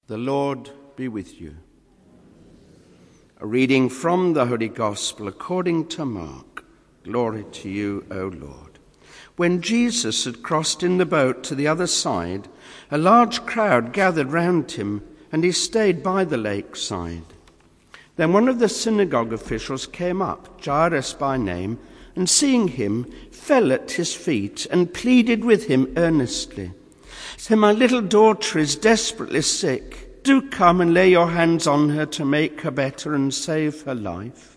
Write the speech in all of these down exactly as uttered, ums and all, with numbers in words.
The Lord be with you. A reading from the Holy Gospel according to Mark. Glory to you, O Lord. When Jesus had crossed in the boat to the other side, a large crowd gathered round him, and he stayed by the lakeside. Then one of the synagogue officials came up, Jairus by name, and seeing him, fell at his feet and pleaded with him earnestly. Say, my little daughter is desperately sick. Do come and lay your hands on her to make her better and save her life.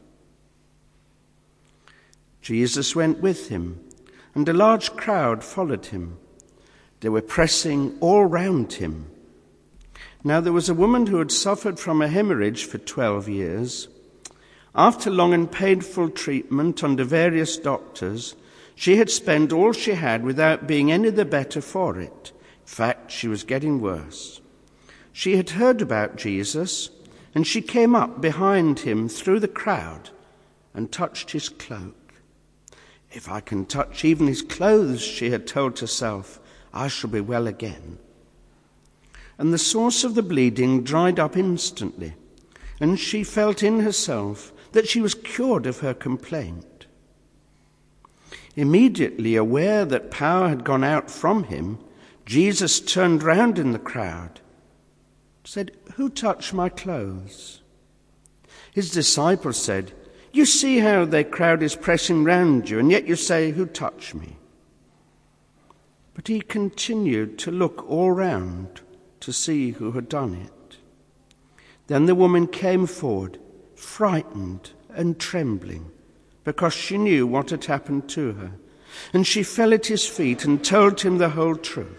Jesus went with him, and a large crowd followed him. They were pressing all round him. Now there was a woman who had suffered from a hemorrhage for twelve years. After long and painful treatment under various doctors, she had spent all she had without being any the better for it. In fact, she was getting worse. She had heard about Jesus, and she came up behind him through the crowd and touched his cloak. If I can touch even his clothes, she had told herself, I shall be well again. And the source of the bleeding dried up instantly, and she felt in herself that she was cured of her complaint. Immediately aware that power had gone out from him, Jesus turned round in the crowd, said, Who touched my clothes? His disciples said, You see how the crowd is pressing round you, and yet you say, Who touched me? But he continued to look all round to see who had done it. Then the woman came forward, frightened and trembling, because she knew what had happened to her. And she fell at his feet and told him the whole truth.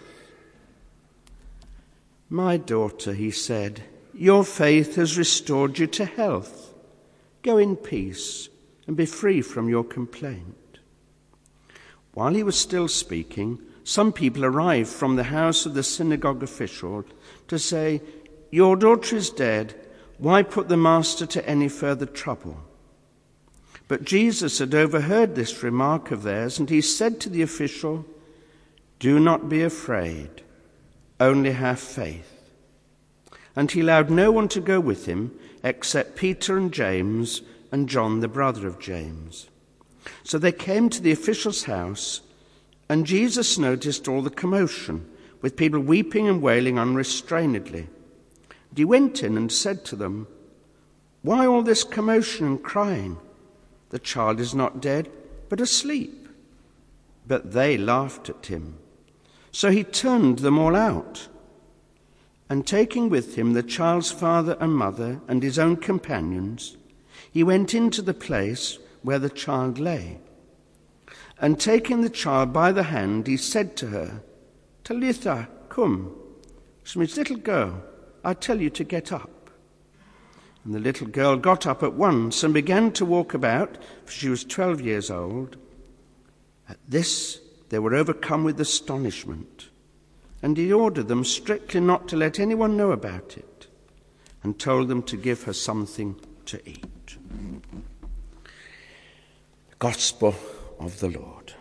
My daughter, he said, your faith has restored you to health. Go in peace and be free from your complaint. While he was still speaking, some people arrived from the house of the synagogue official to say, Your daughter is dead. Why put the master to any further trouble? But Jesus had overheard this remark of theirs, and he said to the official, Do not be afraid. Only have faith. And he allowed no one to go with him except Peter and James and John, the brother of James. So they came to the official's house, and Jesus noticed all the commotion, with people weeping and wailing unrestrainedly. And he went in and said to them, Why all this commotion and crying? The child is not dead, but asleep. But they laughed at him. So he turned them all out, and taking with him the child's father and mother and his own companions, he went into the place where the child lay. And taking the child by the hand, he said to her, Talitha, cum, which means, little girl, I tell you to get up. And the little girl got up at once and began to walk about, for she was twelve years old. At this they were overcome with astonishment, and he ordered them strictly not to let anyone know about it, and told them to give her something to eat. Gospel of the Lord.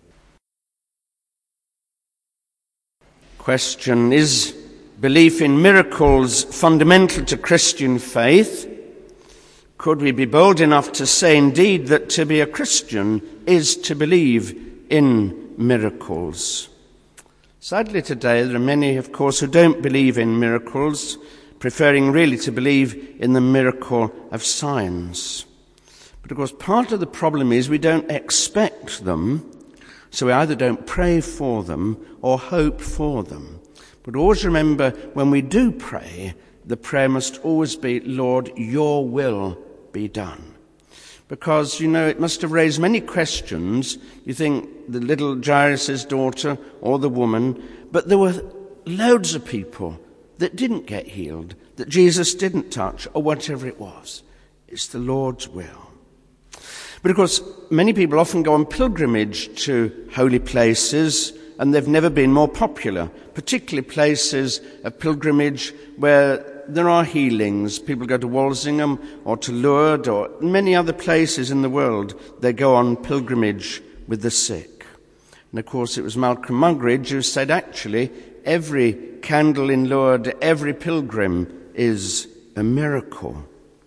Question: Is belief in miracles fundamental to Christian faith? Could we be bold enough to say indeed that to be a Christian is to believe in miracles? Sadly today there are many, of course, who don't believe in miracles, preferring really to believe in the miracle of science. But of course part of the problem is we don't expect them, so we either don't pray for them or hope for them. But always remember, when we do pray, the prayer must always be, Lord, your will be done. Because, you know, it must have raised many questions. You think the little Jairus' daughter or the woman, but there were loads of people that didn't get healed, that Jesus didn't touch, or whatever it was. It's the Lord's will. But of course, many people often go on pilgrimage to holy places, and they've never been more popular, particularly places of pilgrimage where there are healings. People go to Walsingham or to Lourdes or many other places in the world. They go on pilgrimage with the sick. And of course it was Malcolm Muggeridge who said, actually, every candle in Lourdes, every pilgrim is a miracle.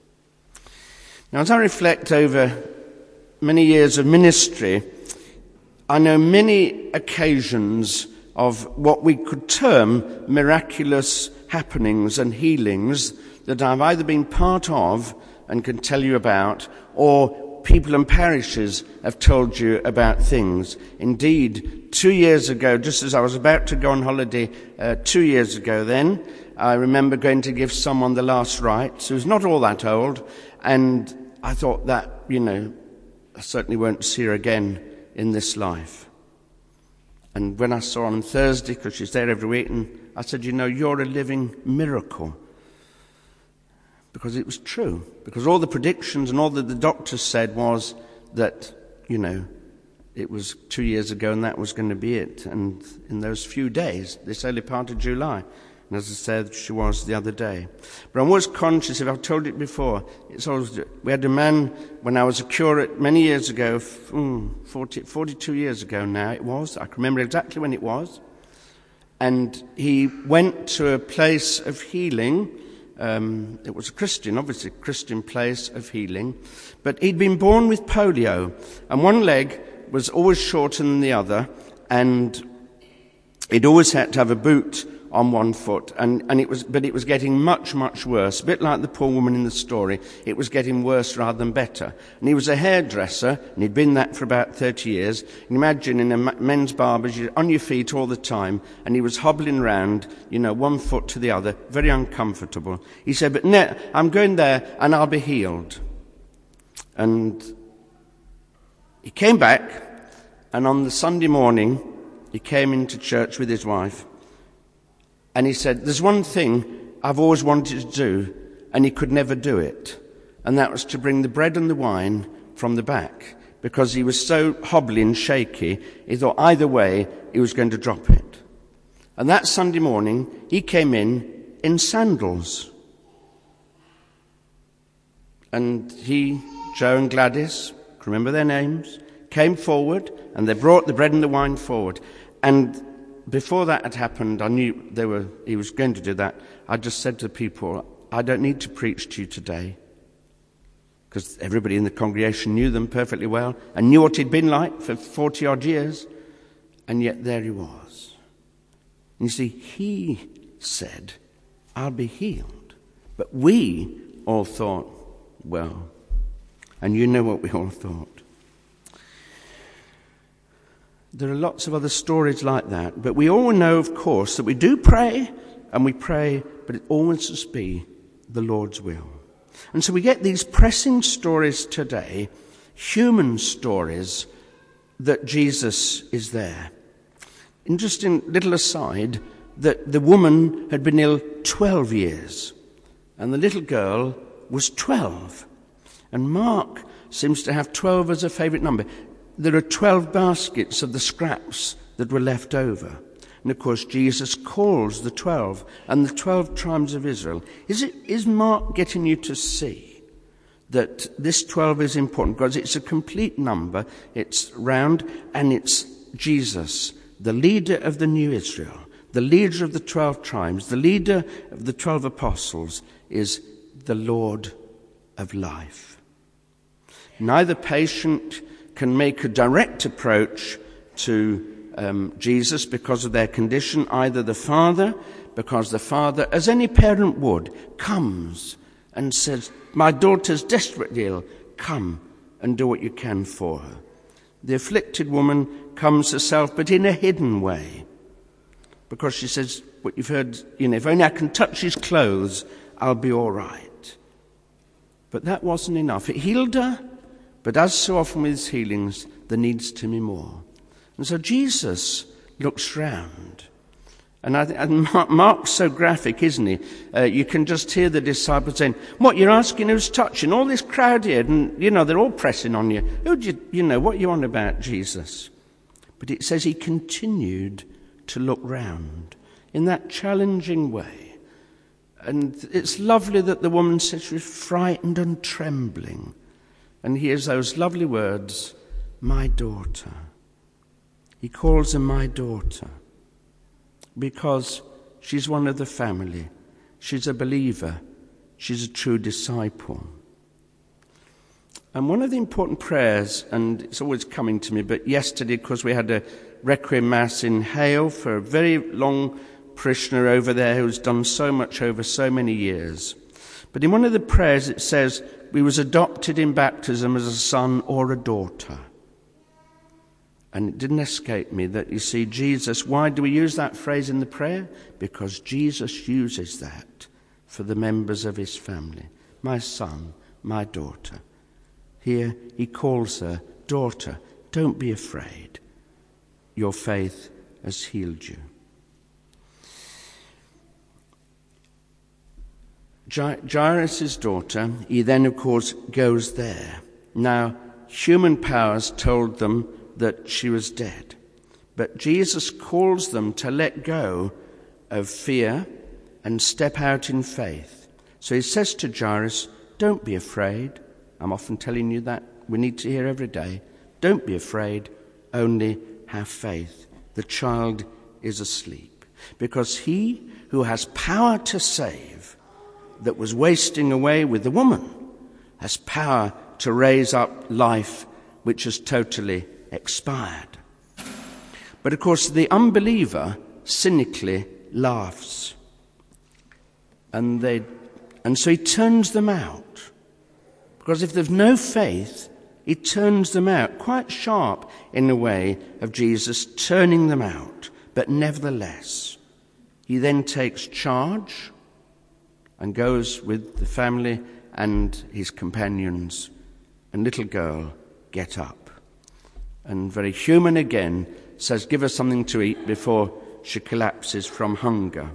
Now, as I reflect over many years of ministry, I know many occasions of what we could term miraculous happenings and healings that I've either been part of and can tell you about, or people and parishes have told you about things. Indeed, two years ago, just as I was about to go on holiday, uh, two years ago then, I remember going to give someone the last rites who's not all that old, and I thought that, you know, I certainly won't see her again in this life. And when I saw her on Thursday, because she's there every week, and I said, you know, you're a living miracle. Because it was true. Because all the predictions and all that the doctors said was that, you know, it was two years ago and that was going to be it. And in those few days, this early part of July, and as I said, she was the other day. But I'm always conscious, if I've told it before, it's always, we had a man, when I was a curate many years ago, forty, forty-two years ago now it was, I can remember exactly when it was, and he went to a place of healing. Um, it was a Christian, obviously a Christian place of healing, but he'd been born with polio, and one leg was always shorter than the other, and he'd always had to have a boot on one foot, and, and it was, but it was getting much, much worse. A bit like the poor woman in the story, it was getting worse rather than better. And he was a hairdresser, and he'd been that for about thirty years. You can imagine in a men's barber's, you're on your feet all the time, and he was hobbling round, you know, one foot to the other, very uncomfortable. He said, but no, I'm going there, and I'll be healed. And he came back, and on the Sunday morning, he came into church with his wife, and he said, there's one thing I've always wanted to do, and he could never do it. And that was to bring the bread and the wine from the back, because he was so hobbly and shaky, he thought either way he was going to drop it. And that Sunday morning, he came in in sandals. And he, Joe and Gladys, remember their names, came forward, and they brought the bread and the wine forward. And before that had happened, I knew they were, he was going to do that. I just said to the people, I don't need to preach to you today. Because everybody in the congregation knew them perfectly well and knew what he'd been like for forty-odd years. And yet there he was. And you see, he said, I'll be healed. But we all thought, well, and you know what we all thought. There are lots of other stories like that, but we all know, of course, that we do pray, and we pray, but it always must be the Lord's will. And so we get these pressing stories today, human stories, that Jesus is there. Interesting little aside, that the woman had been ill twelve years, and the little girl was twelve. And Mark seems to have twelve as a favourite number. There are twelve baskets of the scraps that were left over. And of course, Jesus calls the twelve and the twelve tribes of Israel. Is it, is Mark getting you to see that this twelve is important? Because it's a complete number, it's round, and it's Jesus, the leader of the new Israel, the leader of the twelve tribes, the leader of the twelve apostles, is the Lord of life. Neither patient can make a direct approach to um, Jesus because of their condition. Either the father, because the father, as any parent would, comes and says, my daughter's desperately ill, come and do what you can for her. The afflicted woman comes herself, but in a hidden way, because she says, what you've heard, you know, if only I can touch his clothes, I'll be all right. But that wasn't enough. It healed her, but as so often with his healings, there needs to be more. And so Jesus looks round. And, I, and Mark's so graphic, isn't he? Uh, you can just hear the disciples saying, what, you're asking who's touching? All this crowd here, and, you know, they're all pressing on you. Who do you, you know, what are you on about, Jesus? But it says he continued to look round in that challenging way. And it's lovely that the woman says she was frightened and trembling. And hears those lovely words, my daughter. He calls her my daughter. because she's one of the family. She's a believer. She's a true disciple. And one of the important prayers, and it's always coming to me, but yesterday, because we had a Requiem Mass in Hale for a very long parishioner over there who's done so much over so many years. But in one of the prayers it says, we was adopted in baptism as a son or a daughter. And it didn't escape me that, you see, Jesus, why do we use that phrase in the prayer? Because Jesus uses that for the members of his family. My son, my daughter. Here he calls her, daughter, don't be afraid. Your faith has healed you. Jairus' daughter, he then, of course, goes there. Now, human powers told them that she was dead. But Jesus calls them to let go of fear and step out in faith. So he says to Jairus, don't be afraid. I'm often telling you that. We need to hear every day. Don't be afraid, only have faith. The child is asleep. Because he who has power to save, that was wasting away with the woman, has power to raise up life which has totally expired. But of course the unbeliever cynically laughs. And they and so he turns them out. Because if there's no faith, he turns them out. Quite sharp in the way of Jesus turning them out. But nevertheless, he then takes charge and goes with the family and his companions, and little girl, get up. And very human again, says, give her something to eat before she collapses from hunger.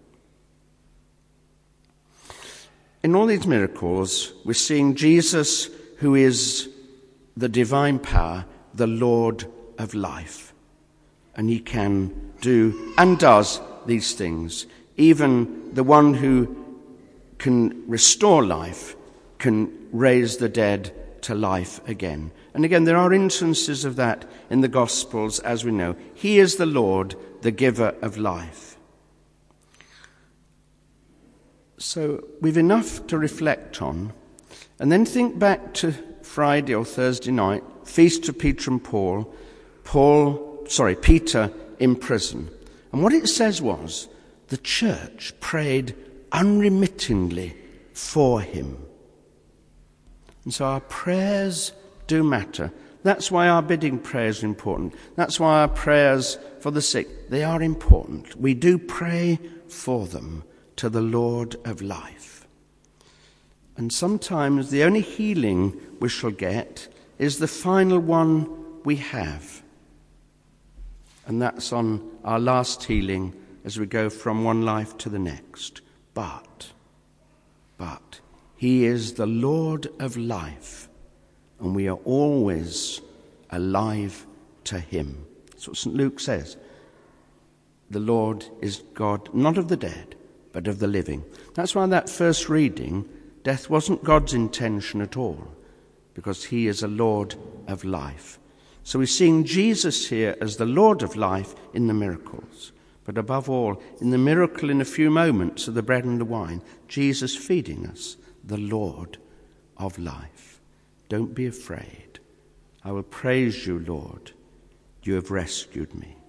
In all these miracles, we're seeing Jesus, who is the divine power, the Lord of life. And he can do and does these things. Even the one who can restore life, can raise the dead to life again. And again, there are instances of that in the Gospels, as we know. He is the Lord, the giver of life. So we've enough to reflect on, and then think back to Friday or Thursday night, Feast of Peter and Paul, Paul, sorry, Peter in prison. And what it says was, the church prayed unremittingly for him. And so our prayers do matter. That's why our bidding prayers are important. That's why our prayers for the sick, they are important. We do pray for them to the Lord of life. And sometimes the only healing we shall get is the final one we have. And that's on our last healing as we go from one life to the next. But, but, he is the Lord of life, and we are always alive to him. That's what Saint Luke says. The Lord is God, not of the dead, but of the living. That's why that first reading, death wasn't God's intention at all, because he is a Lord of life. So we're seeing Jesus here as the Lord of life in the miracles. But above all, in the miracle in a few moments of the bread and the wine, Jesus feeding us, the Lord of life. Don't be afraid. I will praise you, Lord. You have rescued me.